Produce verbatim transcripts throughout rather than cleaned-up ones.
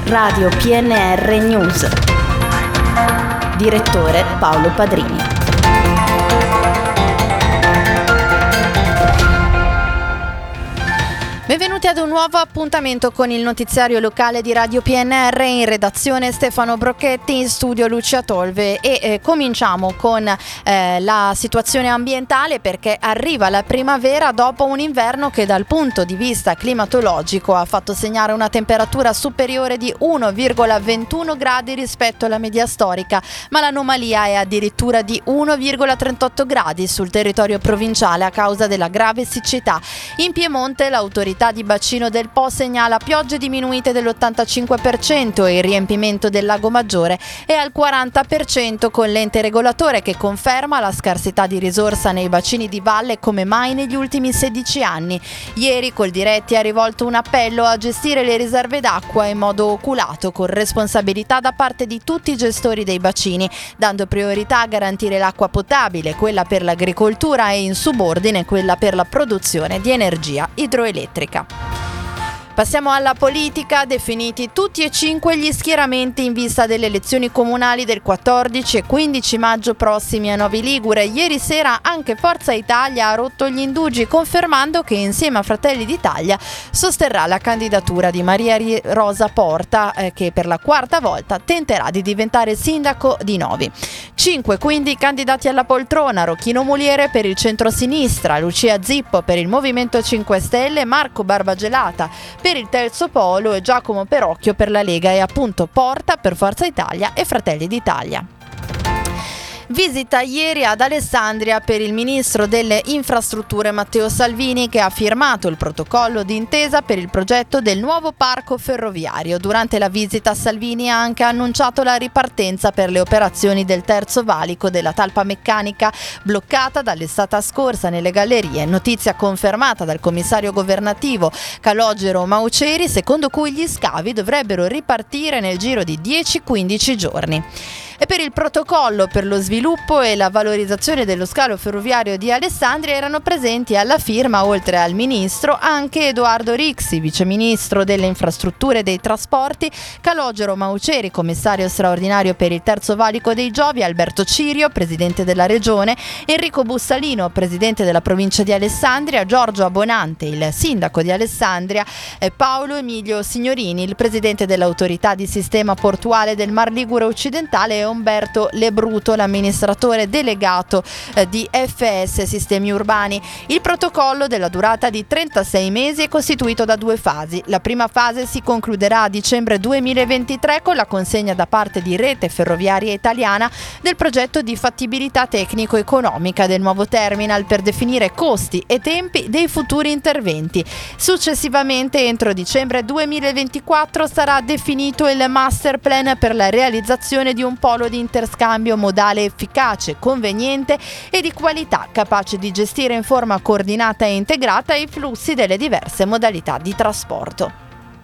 Radio P N R News. Direttore Paolo Padrini. Benvenuti ad un nuovo appuntamento con il notiziario locale di Radio P N R. In redazione Stefano Brocchetti, in studio Lucia Tolve e eh, cominciamo con eh, la situazione ambientale, perché arriva la primavera dopo un inverno che dal punto di vista climatologico ha fatto segnare una temperatura superiore di uno virgola ventuno gradi rispetto alla media storica, ma l'anomalia è addirittura di uno virgola trentotto gradi sul territorio provinciale a causa della grave siccità. In Piemonte l'autorità di bacino del Po segnala piogge diminuite dell'ottantacinque per cento e il riempimento del Lago Maggiore è al quaranta per cento, con l'ente regolatore che conferma la scarsità di risorsa nei bacini di valle come mai negli ultimi sedici anni. Ieri Coldiretti ha rivolto un appello a gestire le riserve d'acqua in modo oculato, con responsabilità da parte di tutti i gestori dei bacini, dando priorità a garantire l'acqua potabile, quella per l'agricoltura e in subordine quella per la produzione di energia idroelettrica. Passiamo alla politica. Definiti tutti e cinque gli schieramenti in vista delle elezioni comunali del quattordici e quindici maggio prossimi a Novi Ligure. Ieri sera anche Forza Italia ha rotto gli indugi, confermando che insieme a Fratelli d'Italia sosterrà la candidatura di Maria Rosa Porta, eh, che per la quarta volta tenterà di diventare sindaco di Novi. Cinque quindi i candidati alla poltrona: Rocchino Muliere per il centro-sinistra, Lucia Zippo per il Movimento cinque Stelle, Marco Barbagelata per il Terzo Polo e Giacomo Perocchio per la Lega, e appunto Porta per Forza Italia e Fratelli d'Italia. Visita ieri ad Alessandria per il ministro delle infrastrutture Matteo Salvini, che ha firmato il protocollo d'intesa per il progetto del nuovo parco ferroviario. Durante la visita Salvini ha anche annunciato la ripartenza per le operazioni del terzo valico della talpa meccanica bloccata dall'estate scorsa nelle gallerie, notizia confermata dal commissario governativo Calogero Mauceri, secondo cui gli scavi dovrebbero ripartire nel giro di dieci quindici giorni. E per il protocollo per lo sviluppo e la valorizzazione dello scalo ferroviario di Alessandria erano presenti alla firma, oltre al ministro, anche Edoardo Rixi, viceministro delle infrastrutture e dei trasporti, Calogero Mauceri, commissario straordinario per il terzo valico dei Giovi, Alberto Cirio, presidente della regione, Enrico Bussalino, presidente della provincia di Alessandria, Giorgio Abbonante, il sindaco di Alessandria, e Paolo Emilio Signorini, il presidente dell'autorità di sistema portuale del Mar Ligure occidentale, e Umberto Lebruto, l'amministratore delegato eh, di F S Sistemi Urbani. Il protocollo, della durata di trentasei mesi, è costituito da due fasi. La prima fase si concluderà a dicembre duemilaventitré con la consegna da parte di Rete Ferroviaria Italiana del progetto di fattibilità tecnico-economica del nuovo terminal per definire costi e tempi dei futuri interventi. Successivamente, entro dicembre duemilaventiquattro, sarà definito il master plan per la realizzazione di un polo di interscambio modale efficace, conveniente e di qualità, capace di gestire in forma coordinata e integrata i flussi delle diverse modalità di trasporto.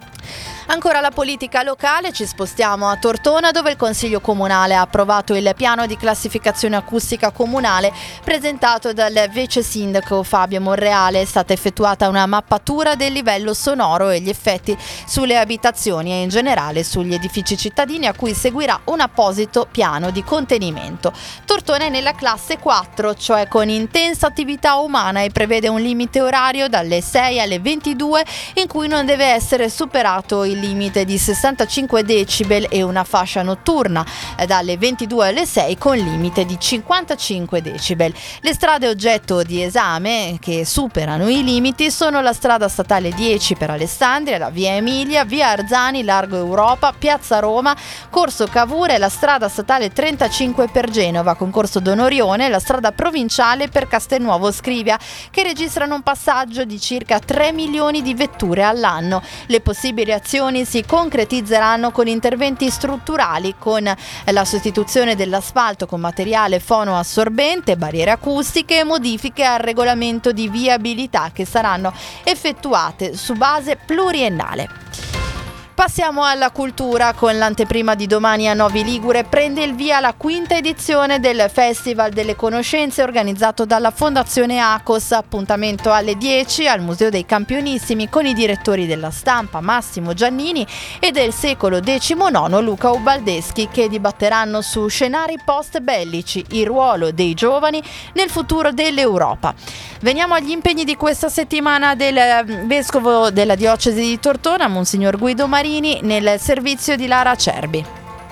Ancora la politica locale, ci spostiamo a Tortona, dove il Consiglio Comunale ha approvato il piano di classificazione acustica comunale presentato dal vice sindaco Fabio Monreale. È stata effettuata una mappatura del livello sonoro e gli effetti sulle abitazioni e in generale sugli edifici cittadini, a cui seguirà un apposito piano di contenimento. Tortona è nella classe quattro, cioè con intensa attività umana, e prevede un limite orario dalle sei alle ventidue in cui non deve essere superato il il limite di sessantacinque decibel e una fascia notturna dalle ventidue alle sei con limite di cinquantacinque decibel. Le strade oggetto di esame che superano i limiti sono la strada statale dieci per Alessandria, la via Emilia, via Arzani, Largo Europa, piazza Roma, corso Cavour, la strada statale trentacinque per Genova, concorso Donorione, la strada provinciale per Castelnuovo Scrivia, che registrano un passaggio di circa tre milioni di vetture all'anno. Le possibili azioni si concretizzeranno con interventi strutturali, con la sostituzione dell'asfalto con materiale fonoassorbente, barriere acustiche e modifiche al regolamento di viabilità che saranno effettuate su base pluriennale. Passiamo alla cultura. Con l'anteprima di domani a Novi Ligure prende il via la quinta edizione del Festival delle Conoscenze organizzato dalla Fondazione Acos. Appuntamento alle dieci al Museo dei Campionissimi con i direttori della Stampa Massimo Giannini e del secolo diciannove Luca Ubaldeschi, che dibatteranno su scenari post bellici, il ruolo dei giovani nel futuro dell'Europa. Veniamo agli impegni di questa settimana del vescovo della diocesi di Tortona, Monsignor Guido Marini, nel servizio di Lara Cerbi.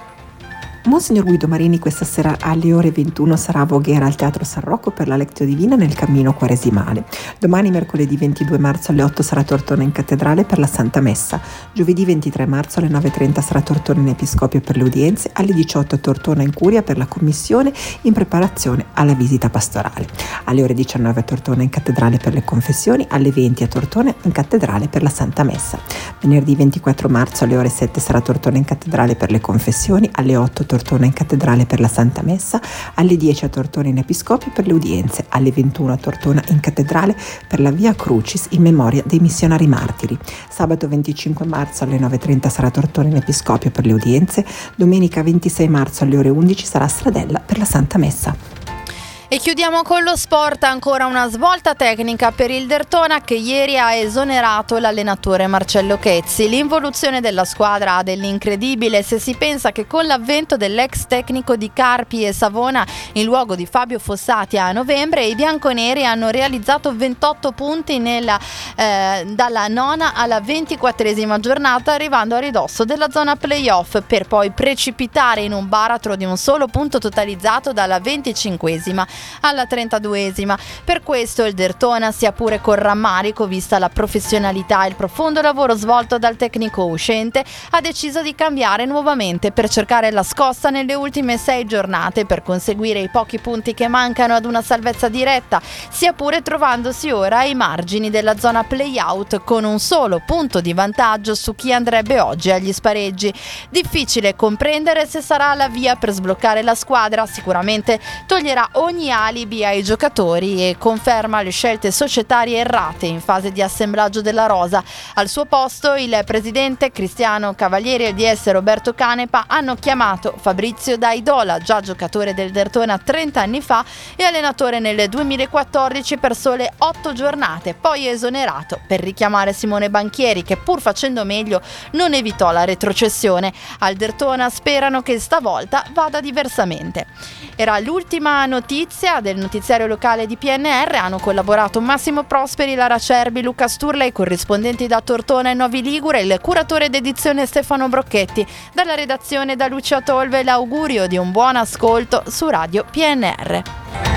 Monsignor Guido Marini questa sera alle ore ventuno sarà a Voghera al Teatro San Rocco per la Lectio Divina nel cammino quaresimale. Domani mercoledì ventidue marzo alle otto sarà a Tortona in cattedrale per la Santa Messa. Giovedì ventitré marzo alle nove e trenta sarà a Tortona in Episcopio per le udienze, alle diciotto a Tortona in Curia per la commissione in preparazione alla visita pastorale. Alle ore diciannove a Tortona in cattedrale per le confessioni, alle venti a Tortona in cattedrale per la Santa Messa. Venerdì ventiquattro marzo alle ore sette sarà a Tortona in cattedrale per le confessioni, alle otto Tortona in cattedrale per la Santa Messa, alle dieci a Tortona in Episcopio per le udienze, alle ventuno a Tortona in cattedrale per la Via Crucis in memoria dei missionari martiri. Sabato venticinque marzo alle nove e trenta sarà a Tortona in Episcopio per le udienze, domenica ventisei marzo alle ore undici sarà a Stradella per la Santa Messa. E chiudiamo con lo sport, ancora una svolta tecnica per il Derthona che ieri ha esonerato l'allenatore Marcello Chezzi. L'involuzione della squadra ha dell'incredibile se si pensa che con l'avvento dell'ex tecnico di Carpi e Savona in luogo di Fabio Fossati a novembre, i bianconeri hanno realizzato ventotto punti nella, eh, dalla nona alla ventiquattresima giornata, arrivando a ridosso della zona playoff per poi precipitare in un baratro di un solo punto totalizzato dalla venticinquesima alla trentaduesima. Per questo il Derthona, sia pure con rammarico vista la professionalità e il profondo lavoro svolto dal tecnico uscente, ha deciso di cambiare nuovamente per cercare la scossa nelle ultime sei giornate per conseguire i pochi punti che mancano ad una salvezza diretta, sia pure trovandosi ora ai margini della zona play-out con un solo punto di vantaggio su chi andrebbe oggi agli spareggi. Difficile comprendere se sarà la via per sbloccare la squadra. Sicuramente toglierà ogni alibi ai giocatori e conferma le scelte societarie errate in fase di assemblaggio della rosa. Al suo posto il presidente Cristiano Cavalieri e il D S Roberto Canepa hanno chiamato Fabrizio Daidola, già giocatore del Derthona trenta anni fa e allenatore nel duemilaquattordici per sole otto giornate, poi esonerato per richiamare Simone Banchieri che, pur facendo meglio, non evitò la retrocessione. Al Derthona sperano che stavolta vada diversamente. Era l'ultima notizia del notiziario locale di P N R. Hanno collaborato Massimo Prosperi, Lara Cerbi, Luca Sturla, i corrispondenti da Tortona e Novi Ligure, il curatore d'edizione Stefano Brocchetti. Dalla redazione da Lucia Tolve l'augurio di un buon ascolto su Radio P N R.